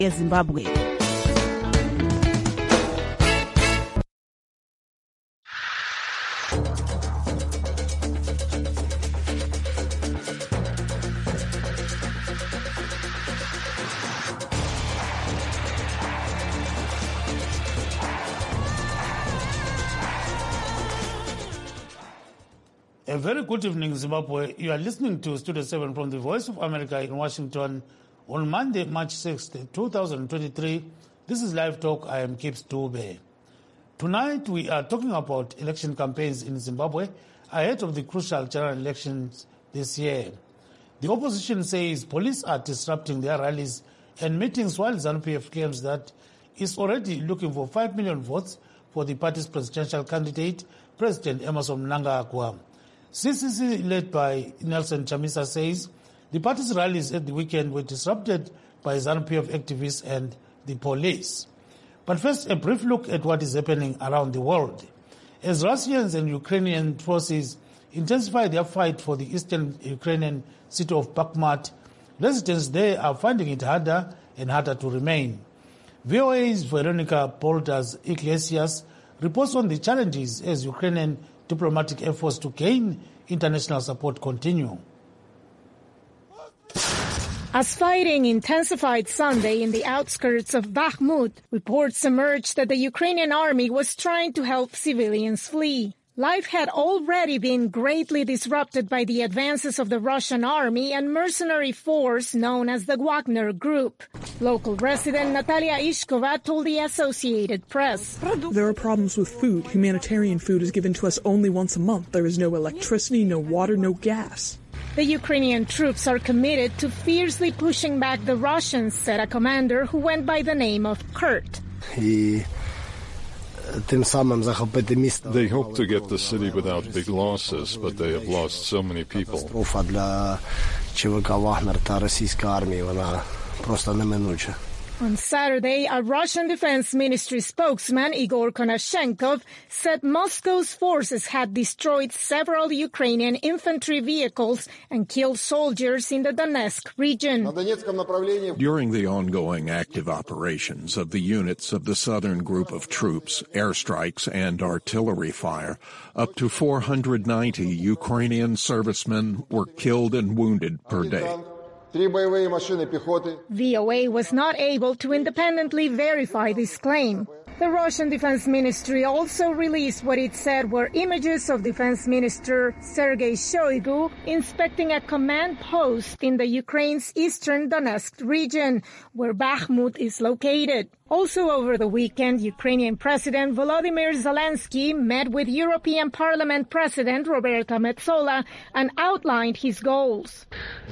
eZimbabwe. A very good evening, Zimbabwe. You are listening to Studio 7 from the Voice of America in Washington on Monday, March 6th, 2023. This is Live Talk. I am Gibbs Dube. Tonight, we are talking about election campaigns in Zimbabwe ahead of the crucial general elections this year. The opposition says police are disrupting their rallies and meetings, while ZANU-PF claims that it's already looking for 5 million votes for the party's presidential candidate, President Emmerson Mnangagwa. CCC, led by Nelson Chamisa, says the party's rallies at the weekend were disrupted by ZANU-PF activists and the police. But first, a brief look at what is happening around the world. As Russians and Ukrainian forces intensify their fight for the eastern Ukrainian city of Bakhmut, residents there are finding it harder and harder to remain. VOA's Veronica Poldas Iglesias reports on the challenges as Ukrainian diplomatic efforts to gain international support continue. As fighting intensified Sunday in the outskirts of Bakhmut, reports emerged that the Ukrainian army was trying to help civilians flee. Life had already been greatly disrupted by the advances of the Russian army and mercenary force known as the Wagner Group. Local resident Natalia Ishkova told the Associated Press. There are problems with food. Humanitarian food is given to us only once a month. There is no electricity, no water, no gas. The Ukrainian troops are committed to fiercely pushing back the Russians, said a commander who went by the name of Kurt. They hope to get the city without big losses, but they have lost so many people. On Saturday, a Russian Defense Ministry spokesman, Igor Konashenkov, said Moscow's forces had destroyed several Ukrainian infantry vehicles and killed soldiers in the Donetsk region. During the ongoing active operations of the units of the southern group of troops, airstrikes and artillery fire, up to 490 Ukrainian servicemen were killed and wounded per day. VOA was not able to independently verify this claim. The Russian Defense Ministry also released what it said were images of Defense Minister Sergei Shoigu inspecting a command post in the Ukraine's eastern Donetsk region, where Bakhmut is located. Also over the weekend, Ukrainian President Volodymyr Zelensky met with European Parliament President Roberta Metsola and outlined his goals.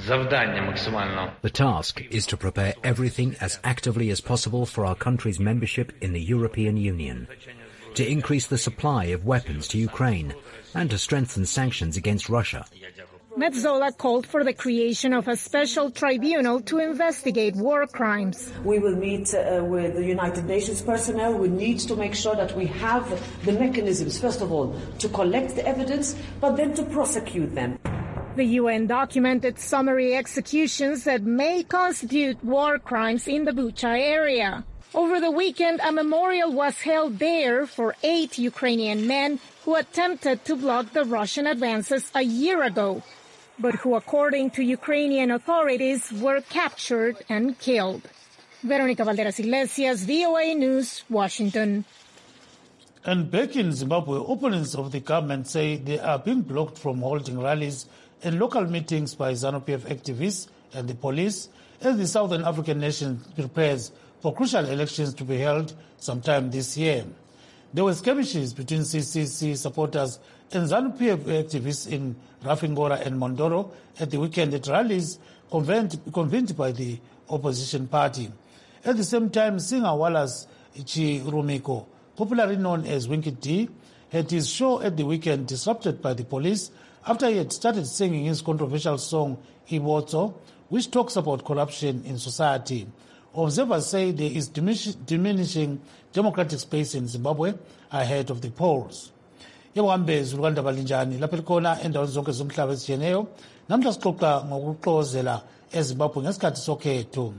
The task is to prepare everything as actively as possible for our country's membership in the European Union, to increase the supply of weapons to Ukraine, and to strengthen sanctions against Russia. Metsola called for the creation of a special tribunal to investigate war crimes. We will meet with the United Nations personnel. We need to make sure that we have the mechanisms, first of all, to collect the evidence, but then to prosecute them. The UN documented summary executions that may constitute war crimes in the Bucha area. Over the weekend, a memorial was held there for 8 Ukrainian men who attempted to block the Russian advances a year ago, but who, according to Ukrainian authorities, were captured and killed. Veronica Valderas Iglesias, VOA News, Washington. And back in Zimbabwe, opponents of the government say they are being blocked from holding rallies and local meetings by ZANU-PF activists and the police as the Southern African nation prepares for crucial elections to be held sometime this year. There were skirmishes between CCC supporters and ZANU-PF activists in Rafingora and Mondoro at the weekend at rallies convened by the opposition party. At the same time, singer Wallace Chirumiko, popularly known as Winky D, had his show at the weekend disrupted by the police after he had started singing his controversial song Iboto, which talks about corruption in society. Observers say there is diminishing democratic space in Zimbabwe ahead of the polls. Yewambezi lukandaba linjani lapho likhona endaweni zonke zomhlaba ezijeneyo namhla sixoxa ngokuxozela eZimbabwe ngesikhathi sokhetho.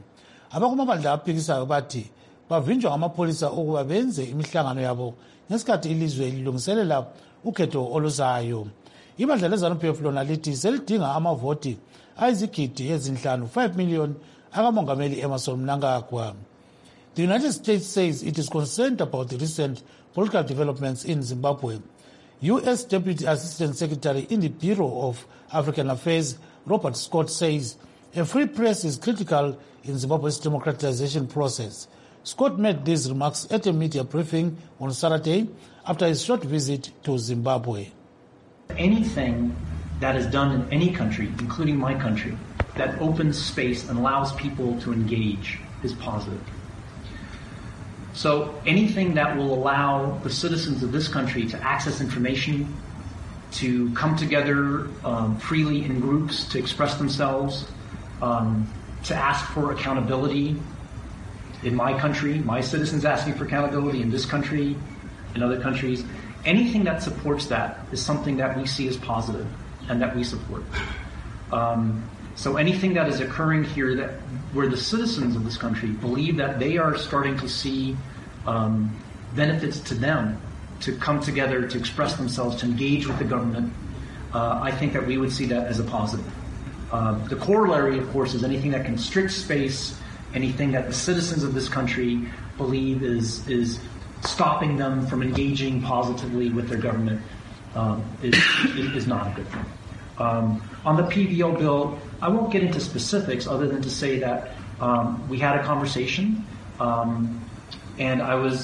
abakumabandla aphikisayo bathi bavinjwa ngamapolisa ukuba benze imihlangano yabo ngesikhathi ilizwe lilungiselela ukhetho oluzayo. Ibandla leZANU-PF lona lithi selidinga amavoti ayizigidi ezinhlanu 5 million akamongameli Emmerson Mnangagwa. The United States says it is concerned about the recent political developments in Zimbabwe. U.S. Deputy Assistant Secretary in the Bureau of African Affairs, Robert Scott, says a free press is critical in Zimbabwe's democratization process. Scott made these remarks at a media briefing on Saturday after his short visit to Zimbabwe. Anything that is done in any country, including my country, that opens space and allows people to engage is positive. So anything that will allow the citizens of this country to access information, to come together freely in groups, to express themselves, to ask for accountability in my country, my citizens asking for accountability in this country, in other countries, anything that supports that is something that we see as positive and that we support. So anything that is occurring here where the citizens of this country believe that they are starting to see benefits to them, to come together, to express themselves, to engage with the government, I think that we would see that as a positive. The corollary, of course, is anything that constricts space, anything that the citizens of this country believe is stopping them from engaging positively with their government is not a good thing. On the PVO bill, I won't get into specifics other than to say that we had a conversation, and I was,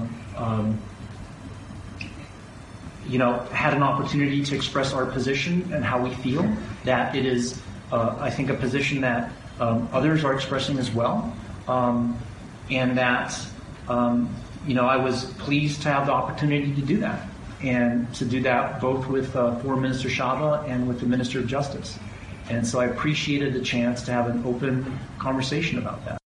had an opportunity to express our position and how we feel, that it is, I think, a position that others are expressing as well, and that, I was pleased to have the opportunity to do that, and to do that both with former Minister Shaba and with the Minister of Justice. And so I appreciated the chance to have an open conversation about that.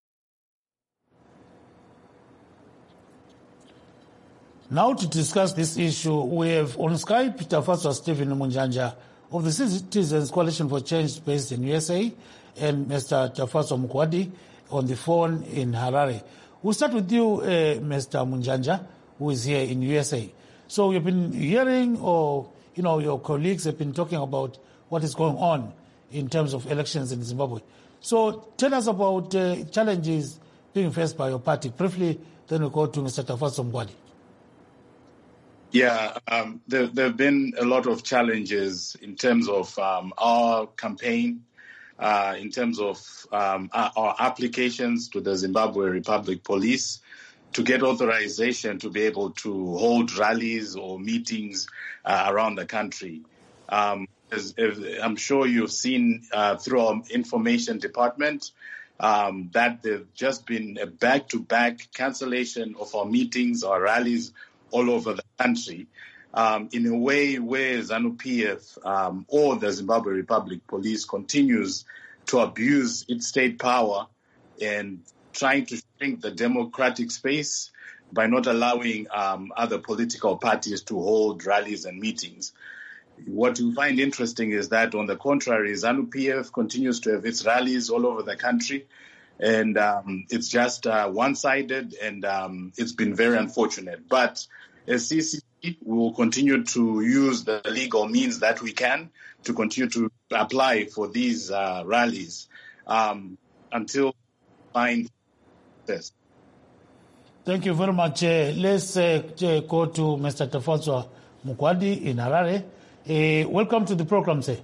Now to discuss this issue, we have on Skype Tafazwa Stephen Munjanja of the Citizens Coalition for Change based in USA and Mr. Tafazwa Mukwadi on the phone in Harare. We'll start with you, Mr. Munjanja, who is here in USA. So you've been hearing, or your colleagues have been talking about what is going on in terms of elections in Zimbabwe. So tell us about challenges being faced by your party. Briefly, then we'll go to Mr. Tafazwa Mukwadi. Yeah, there have been a lot of challenges in terms of our campaign, in terms of our applications to the Zimbabwe Republic Police to get authorization to be able to hold rallies or meetings around the country. As I'm sure you've seen through our information department, that there's just been a back-to-back cancellation of our meetings, our rallies all over the country, in a way where ZANU-PF or the Zimbabwe Republic Police continues to abuse its state power and trying to shrink the democratic space by not allowing other political parties to hold rallies and meetings. What you find interesting is that, on the contrary, ZANU-PF continues to have its rallies all over the country, and it's just one-sided, and it's been very unfortunate. But as CCC, we will continue to use the legal means that we can to continue to apply for these rallies until we find this. Thank you very much. Let's go to Mr. Tafazwa Mukwadi in Harare. Welcome to the program, sir.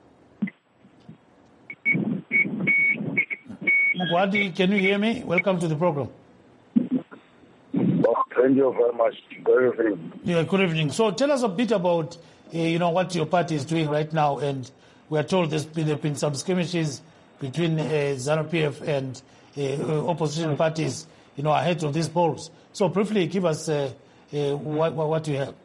Mukwadi, can you hear me? Welcome to the program. Thank you very much. Good evening. Yeah, good evening. So tell us a bit about, what your party is doing right now. And we are told there have been some skirmishes between ZANU-PF and opposition parties, ahead of these polls. So briefly, give us what you have.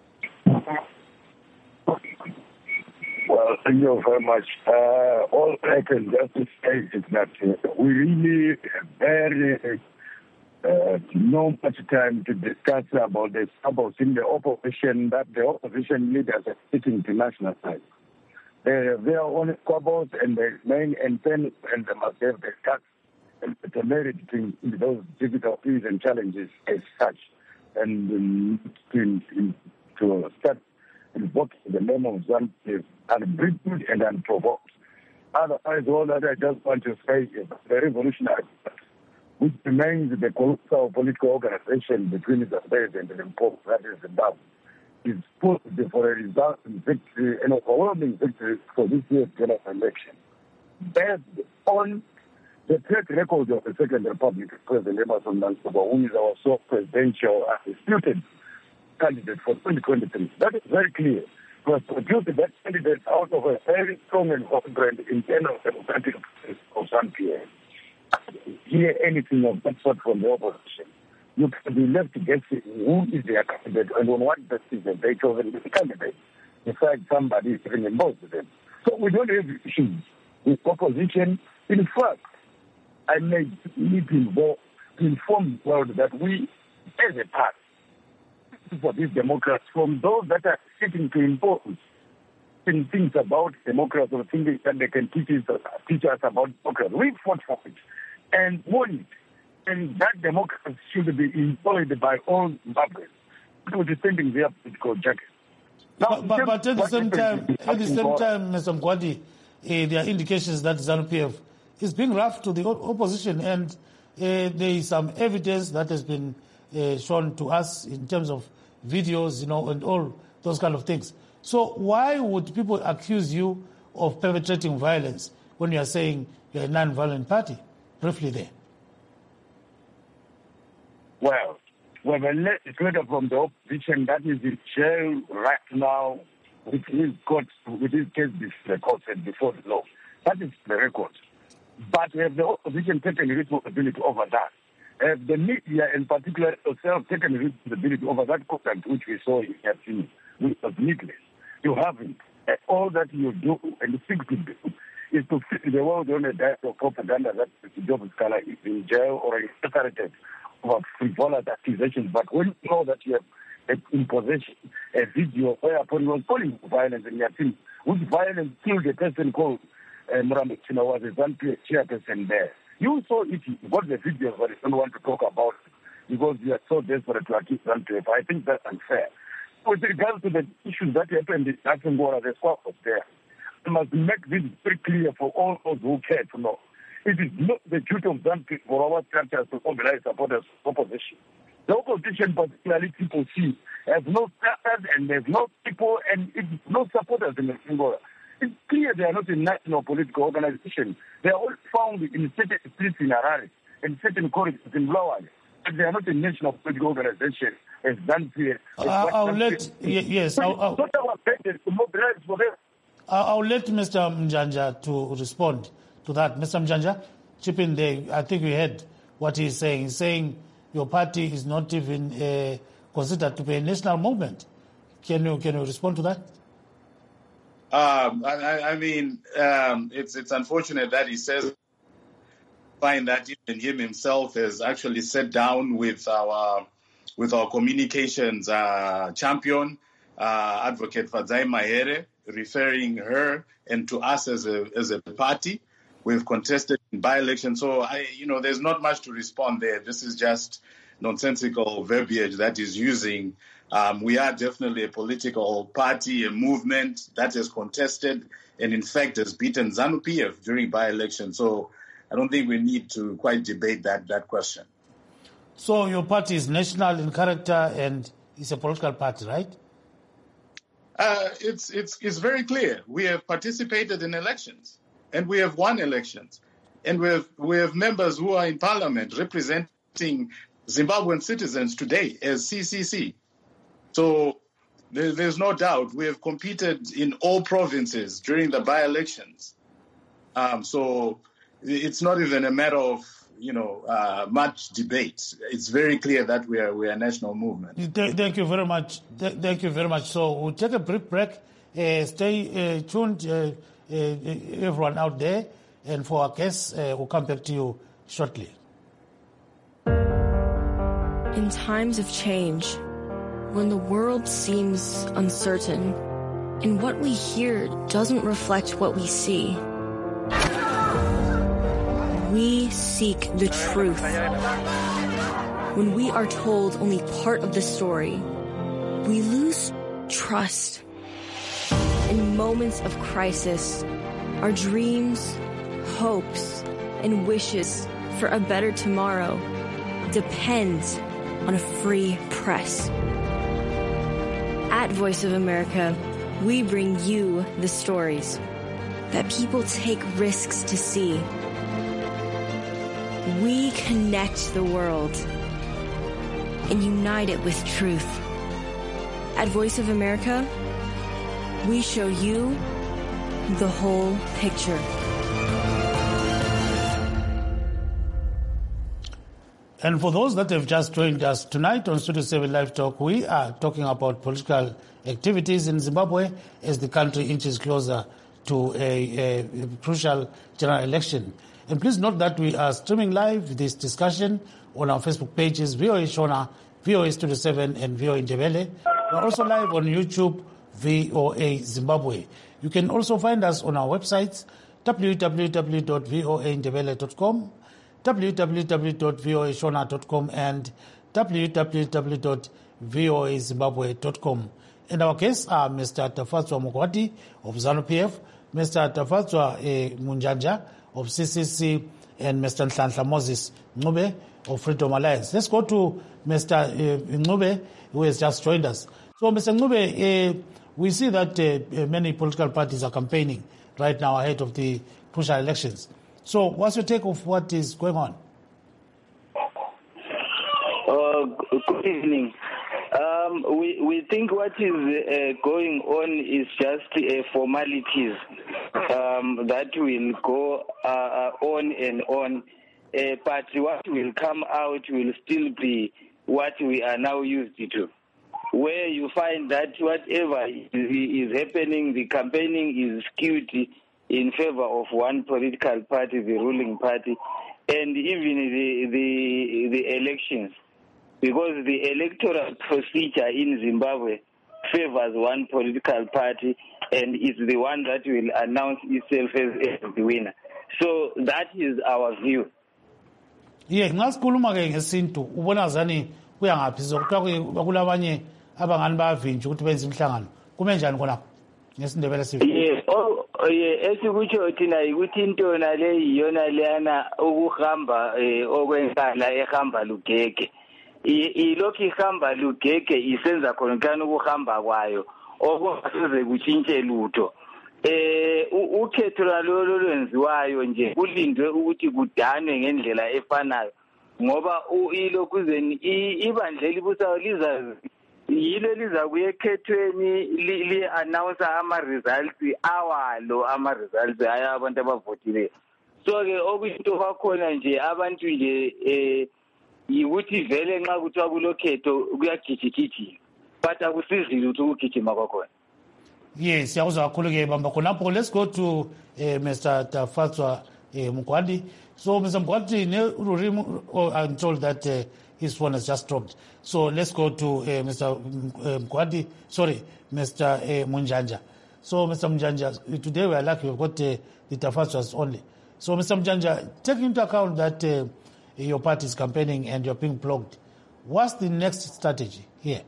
Well, thank you very much. All I can just say is that we really very no much time to discuss about the troubles in the opposition, that the opposition leaders are sitting to national side. They are only squabbles, and they remain and they must have the tax the merit in those difficulties and challenges as such, and to start invoking the name of ZANU-PF unbridled and unprovoked. Otherwise, all that I just want to say is the revolutionary, which remains the colossal political organization between the president and the Pope, that is Zimbabwe, is supposed for a resulting victory, an overwhelming victory for this year's general election, based on the track record of the Second Republic, President Emerson Mnangagwa, who is our sole presidential disputed candidate for 2023. That is very clear. We have produced that candidate out of a very strong and vibrant internal democratic process of ZANU-PF. Hear anything of that sort from the opposition. You can be left guessing who is their candidate and on what basis they chosen the candidate. In fact, somebody is even involved with them. So we don't have issues with opposition. In fact, I may need to inform the world that we, as a party, for these Democrats, from those that are seeking to impose things about democracy or things that they can teach us about democracy. We fought for it and won it. And that democracy should be employed by all Zimbabweans who are defending their political jacket. Now, but at the same time, Mr. Mkwadi, there are indications that ZANU-PF is being rough to the opposition, and there is some evidence that has been shown to us in terms of videos, and all those kind of things. So why would people accuse you of perpetrating violence when you are saying you're a non-violent party? Briefly there. Well, we have a legislator from the opposition that is in jail right now with his case before the law. That is the record. But have the opposition taken responsibility over that? Have the media, in particular yourself, taken responsibility over that content which we saw in Yatsini, which was needless? You haven't. All that you do and seek to do is to fit the world on a diet of propaganda that Job Scala is in jail or incarcerated over frivolous accusations. But when you know that you have in possession a video whereupon he was calling for violence in Yatsini, which violence killed a person called Murambe China, was a ZANU-PF chairperson there. You saw it, you got the videos, but you don't want to talk about it because you are so desperate to accuse ZANU-PF. I think that's unfair. With regard to the issues that happened in Natsingora, the squad was there. I must make this very clear for all those who care to know. It is not the duty of ZANU-PF for our structures to mobilize supporters of opposition. The opposition, particularly people see, has no structures and there's no people and no supporters in Natsingora. It's clear they are not a national political organization. They are all found in certain streets in Harare and certain corridors in Bulawayo. But they are not a national political organization as ZANU-PF. I'll let Mr. Mjanja to respond to that. Mr. Mjanja, chip in there. I think we heard what he's saying. He's saying your party is not even considered to be a national movement. Can you respond to that? It's unfortunate that he says, find that even him himself has actually sat down with our communications champion, Advocate Fadzai Mahere, referring her and to us as a party. We've contested in by-election, so there's not much to respond there. This is just nonsensical verbiage that is using. We are definitely a political party, a movement that has contested and in fact has beaten ZANU-PF during by-election. So I don't think we need to quite debate that question. So your party is national in character and it's a political party, right? It's very clear. We have participated in elections and we have won elections. And we have members who are in parliament representing Zimbabwean citizens today as CCC. So there's no doubt we have competed in all provinces during the by-elections. So it's not even a matter of much debate. It's very clear that we are a national movement. Thank you very much. Thank you very much. So we'll take a brief break. Stay tuned, everyone out there, and for our guests, we'll come back to you shortly. In times of change, when the world seems uncertain and what we hear doesn't reflect what we see, we seek the truth. When we are told only part of the story, we lose trust. In moments of crisis, our dreams, hopes, and wishes for a better tomorrow depend on a free press. At Voice of America, we bring you the stories that people take risks to see. We connect the world and unite it with truth. At Voice of America, we show you the whole picture. And for those that have just joined us tonight on Studio 7 Live Talk, we are talking about political activities in Zimbabwe as the country inches closer to a crucial general election. And please note that we are streaming live this discussion on our Facebook pages, VOA Shona, VOA Studio 7, and VOA Ndebele. We're also live on YouTube, VOA Zimbabwe. You can also find us on our websites, www.voandebele.com, www.voashona.com, and www.voazimbabwe.com. And our guests are Mr. Tafatswa Mugwadi of ZANU-PF, Mr. Tafatswa Munjanja of CCC, and Mr. Nhlanhla Moses Ncube of Freedom Alliance. Let's go to Mr. Ncube, who has just joined us. So, Mr. Ncube, we see that many political parties are campaigning right now ahead of the crucial elections. So what's your take of what is going on? Good evening. We think what is going on is just formalities that will go on and on. But what will come out will still be what we are now used to, where you find that whatever is happening, the campaigning is skewed in favor of one political party, the ruling party, and even the elections, because the electoral procedure in Zimbabwe favors one political party and is the one that will announce itself as the winner. So that is our view. Yeah, ngasikhuluma ke ngesintu ubona zani kuyangaphi sokuthiwa kulabanye abangani bayavinja ukuthi benze imhlangano kume njani khona ngesindebele sivi esikutsho thina yikuthi intona le yiyona leyana ukuhamba okwenkala ehamba lugege ilokhu ihamba lugege isenza khona ukuhamba kwayo okungasoze kutshintshe lutho ukhetho lalo lwenziwayo nje kulindwe ukuthi kudanwe ngendlela efanayo ngoba ilokuzeni ibandla elibusayo yilo liza kuye ekhethweni li-announce ama-results awalo ama-results aya abantu abavotileyo. So-ke okuyinto kwakhona nje abantu nje yikuthi vele nxa kuthiwa kulokhetho kuyagijigijima but akusizile ukuthi ukugijima kwakhona. Yes, siyakuzwa kakhulu ke bamba khonapho. Let's go to Mr. Tafatswa Mugwadi. So Mr. Mugwadi, I'm told that his phone has just dropped. So let's go to Mr. Mugwadi, Mr. Munjanja. So Mr. Munjanja, today we are lucky we've got the Tafatswas only. So Mr. Munjanja, taking into account that your party is campaigning and you're being blocked, what's the next strategy here?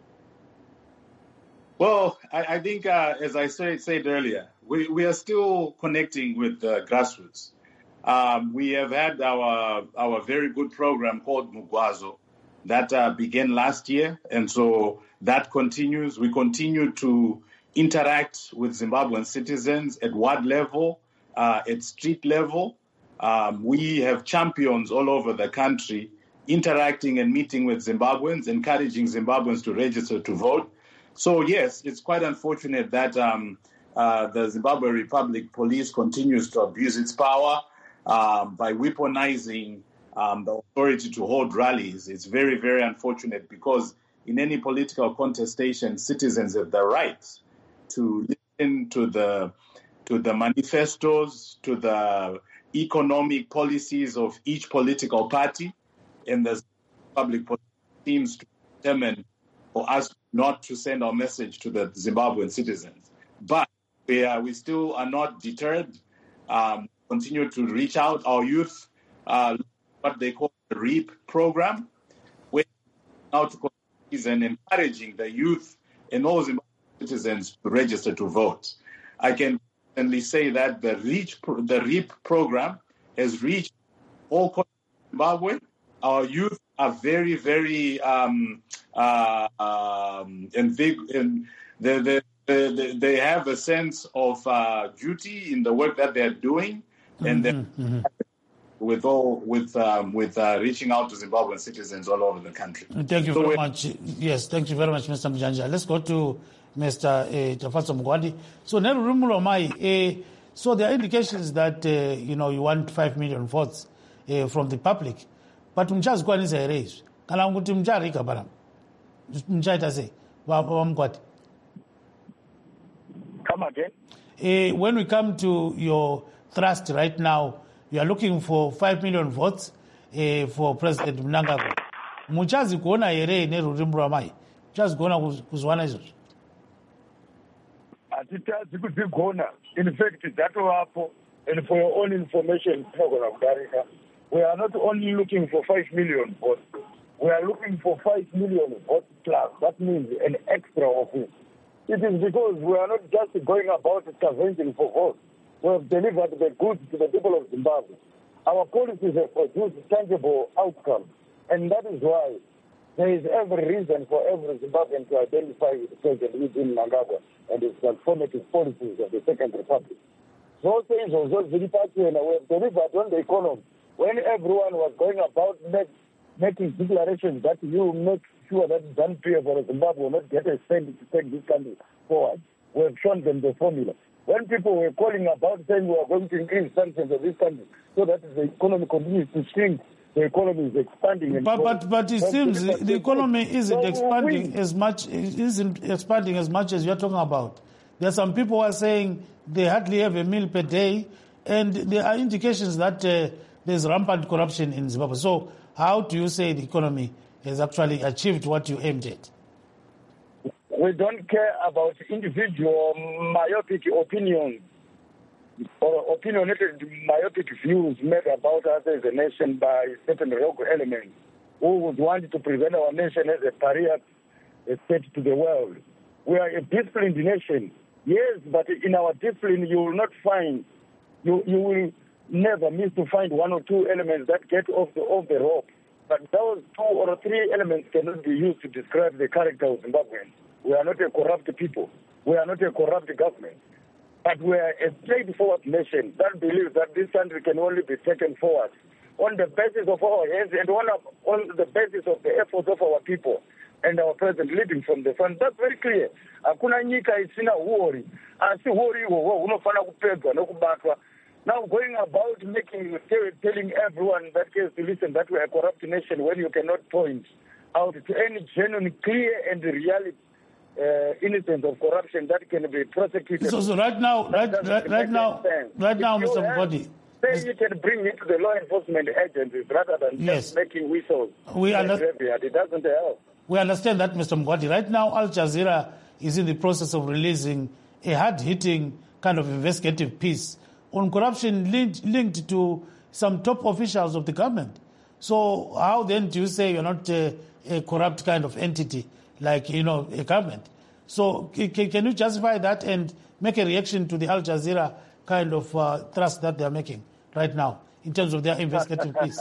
Well, I think, as I said earlier, we are still connecting with the grassroots. We have had our very good program called Mugwazo that began last year, and so that continues. We continue to interact with Zimbabwean citizens at ward level, at street level. We have champions all over the country interacting and meeting with Zimbabweans, encouraging Zimbabweans to register to vote. So, yes, it's quite unfortunate that the Zimbabwe Republic Police continues to abuse its power by weaponizing the authority to hold rallies. It's very, very unfortunate because in any political contestation, citizens have the right to listen to the manifestos, to the economic policies of each political party, and the public seems to determine for us not to send our message to the Zimbabwean citizens. But we still are not deterred. Continue to reach out. Our youth what they call the REAP program, where now to and encouraging the youth and all Zimbabwean citizens to register to vote. I can certainly say that the REAP program has reached all corners of Zimbabwe. Our youth are very, very and they have a sense of duty in the work that they're doing, and with reaching out to Zimbabwean citizens all over the country. Thank you very much. Yes, thank you very much, Mr. Mjanja. Let's go to Mr. Tafatso Mugwadi. So, Neru Rumulomai, so there are indications that you want 5 million votes from the public, but Mjazgwani is a race. Kalanguti Mjarika Baram. Mjaita say, Mugwadi. Come again? When we come to your thrust right now, you are looking for 5 million votes for President Mnangagwa. Muchazi kuona ere Neru Rumulomai. Muchazi kuona kuzwana izvo. Atitazi kudzigona. In fact, that wapo, and for your own information, we are not only looking for 5 million votes. We are looking for 5 million votes plus. That means an extra of it. It is because we are not just going about scavenging for votes. We have delivered the goods to the people of Zimbabwe. Our policies have produced tangible outcomes, and that is why there is every reason for every Zimbabwean to identify with President Eugene Mnangagwa and his transformative policies of the Second Republic. Those things also very particular, we have delivered on the economy. When everyone was going about making declarations that you make sure that ZANU-PF or Zimbabwe will not get a cent to take this country forward, we have shown them the formula. When people were calling about saying we are going to increase sanctions of this country so that the economy continues to shrink, the economy is expanding. And but it seems the economy isn't expanding as much as you are talking about. There are some people who are saying they hardly have a meal per day, and there are indications that there's rampant corruption in Zimbabwe. So how do you say the economy has actually achieved what you aimed at? We don't care about individual myopic opinions or opinionated myopic views made about us as a nation by certain rogue elements who would want to present our nation as a pariah state to the world. We are a disciplined nation, yes, but in our discipline you will not find, you will never miss to find one or two elements that get off the rope. But those 2 or 3 elements cannot be used to describe the character of Zimbabweans. We are not a corrupt people. We are not a corrupt government. But we are a straightforward nation that believes that this country can only be taken forward on the basis of our hands and on the basis of the efforts of our people and our president leading from the front. That's very clear. Hakuna nyika isina huori. Asi huori huo unofana kupedwa nokubatwa. Now going about telling everyone that case to listen that we are a corrupt nation when you cannot point out to any genuine, clear and reality instance of corruption that can be prosecuted. So right now, Mr. Mugwadi, say you can bring it to the law enforcement agencies rather than just making whistles. It doesn't help. We understand that, Mr. Mugwadi. Right now, Al Jazeera is in the process of releasing a hard-hitting kind of investigative piece on corruption linked to some top officials of the government. So how then do you say you're not a corrupt kind of entity like, a government? So can you justify that and make a reaction to the Al Jazeera kind of thrust that they're making right now in terms of their investigative piece?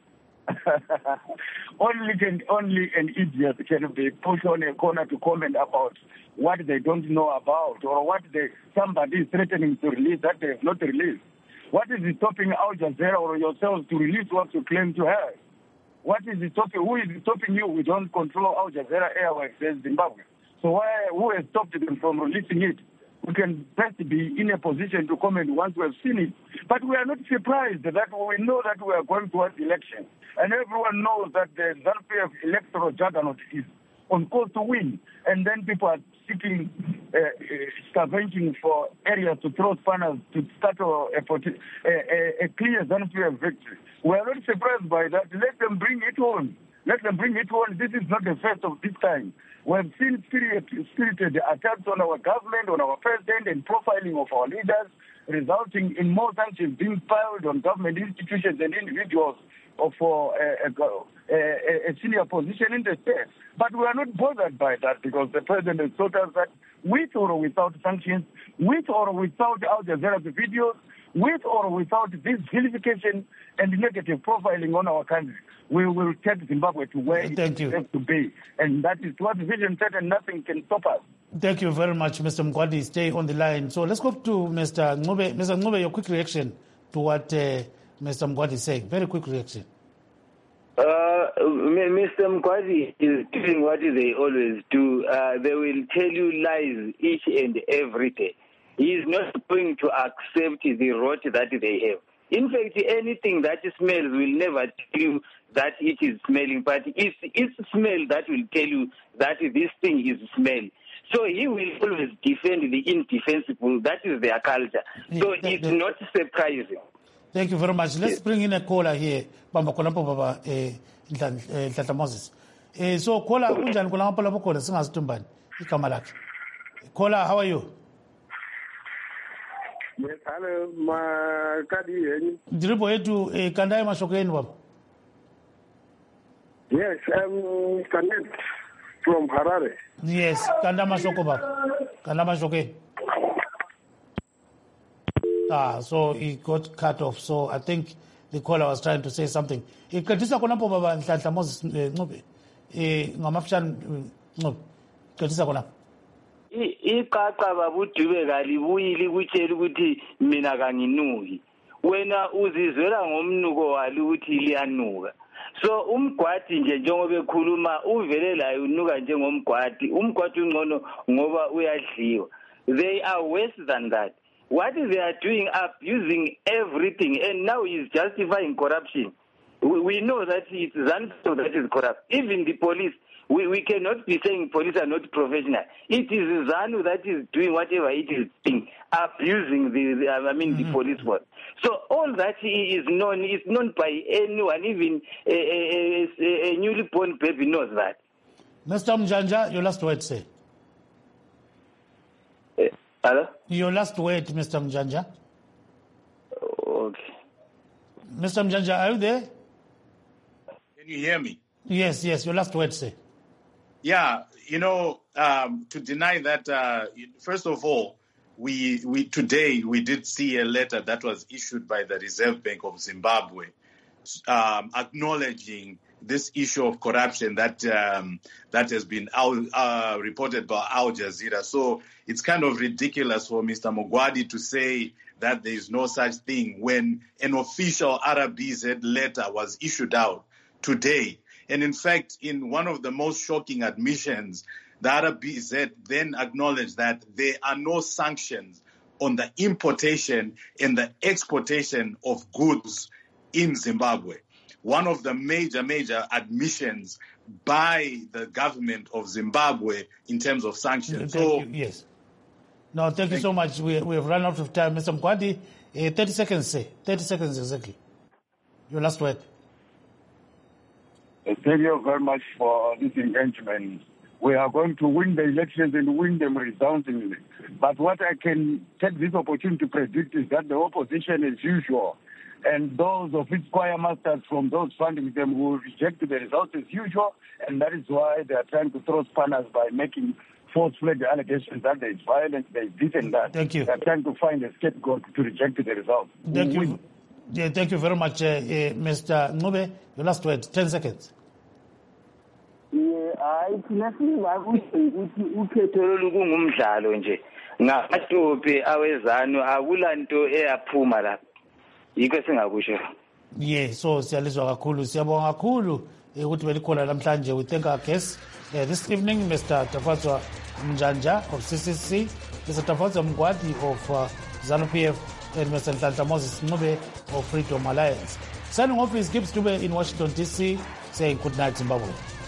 Only an idiot can be put on a corner to comment about what they don't know about or what somebody is threatening to release that they have not released. What is stopping Al Jazeera or yourselves to release what you claim to have? What is stopping? Who is stopping you? We don't control Al Jazeera airwaves in Zimbabwe. So who has stopped them from releasing it? We can best be in a position to comment once we have seen it. But we are not surprised that we know that we are going towards election. And everyone knows that the ZANU-PF electoral juggernaut is on course to win. And then people are seeking, scavenging for areas to throw spanners to start a clear ZANU-PF victory. We are not surprised by that. Let them bring it on. Let them bring it on. This is not the first of this time. We have seen spirited attacks on our government, on our president, and profiling of our leaders, resulting in more sanctions being filed on government institutions and individuals for a senior position in the state. But we are not bothered by that because the president has told us that with or without sanctions, with or without Al Jazeera's videos, with or without this vilification and negative profiling on our country, we will take Zimbabwe to where it has to be. And that is what Vision said, and nothing can stop us. Thank you very much, Mr. Mgwadi. Stay on the line. So let's go to Mr. Ncube. Mr. Ncube, your quick reaction to what Mr. Mgwadi is saying. Very quick reaction. Mr. Mgwadi is doing what they always do. They will tell you lies each and every day. He is not going to accept the rot that they have. In fact, anything that smells will never tell you that it is smelling, but it's smell that will tell you that this thing is smelling. So he will always defend the indefensible. That is their culture. So it's not surprising. Thank you very much. Let's bring in a caller here. Nhlanhla Moses. So caller, unjani kula ngapha lapho khona singazitumbani igama lakhe. Caller, how are you? Yes, hello, Makadi yenu. Ndiripo yetu kandaye mashokeni baba. Yes, I'm Connect from Harare. Yes, kanda mashoko baba. Kanda mashokeni. So he got cut off. So I think the caller was trying to say something. Ikatisa konapo baba Nhlanhla Moses Ncube. Ngamafshane Ncube. Ikatisa konapo. Iqaqa babudube kalibuyile kutshela ukuthi mina kanginuki. Wena uzizwela ngomnuko wali ukuthi liyanuka. So umgwadi nje njengoba ekhuluma uvele laye unuka njengomgwadi. Umgwadi ungcono ngoba uyadliwa. They are worse than that. What they are doing, abusing everything, and now is justifying corruption. We know that it's ZANU that is corrupt. Even the police, we cannot be saying police are not professional. It is ZANU that is doing whatever it is doing, abusing the police force. So all that is known by anyone, even a newly born baby knows that. Mr. Mjanja, your last word, say. Hello? Your last word, Mr. Mjanja. Okay. Mr. Mjanja, are you there? Can you hear me? Yes, your last word, say. Yeah, to deny that, first of all, we today we did see a letter that was issued by the Reserve Bank of Zimbabwe acknowledging this issue of corruption that has been reported by Al Jazeera. So it's kind of ridiculous for Mr. Mgwadi to say that there is no such thing when an official RBZ letter was issued out today. And in fact, in one of the most shocking admissions, the RBZ then acknowledged that there are no sanctions on the importation and the exportation of goods in Zimbabwe. One of the major admissions by the government of Zimbabwe in terms of sanctions. Yes. No, thank you so much. We have run out of time. Mr. Mgwadi, 30 seconds, say. 30 seconds exactly. Your last word. Thank you very much for this engagement. We are going to win the elections and win them resoundingly. But what I can take this opportunity to predict is that the opposition, as usual, and those of its choir masters from those funding them will reject the results as usual, and that is why they are trying to throw spanners by making false flag allegations that there is violence, there is this and that. Thank you. They are trying to find a scapegoat to reject the results. Thank you. Yeah, thank you very much, Mr. Ncube. Your last word, 10 seconds. Ukhetho lungumdlalo nje ngamatophe awezanu akulanto eyaphuma lapha yikho singakusho. Yeah, so siyalizwa kakhulu, siyabonga kakhulu ukuthi belikhona namhlanje. We thank our guests this evening, Mr. Tafatswa Mjanja of CCC, Mr. Tafatswa Mgwadi of ZANU-PF, and Mr. Nhlanhla Moses Ncube of Freedom Alliance. Signing off is Gibbs Dube in Washington, D.C., saying good night, Zimbabwe.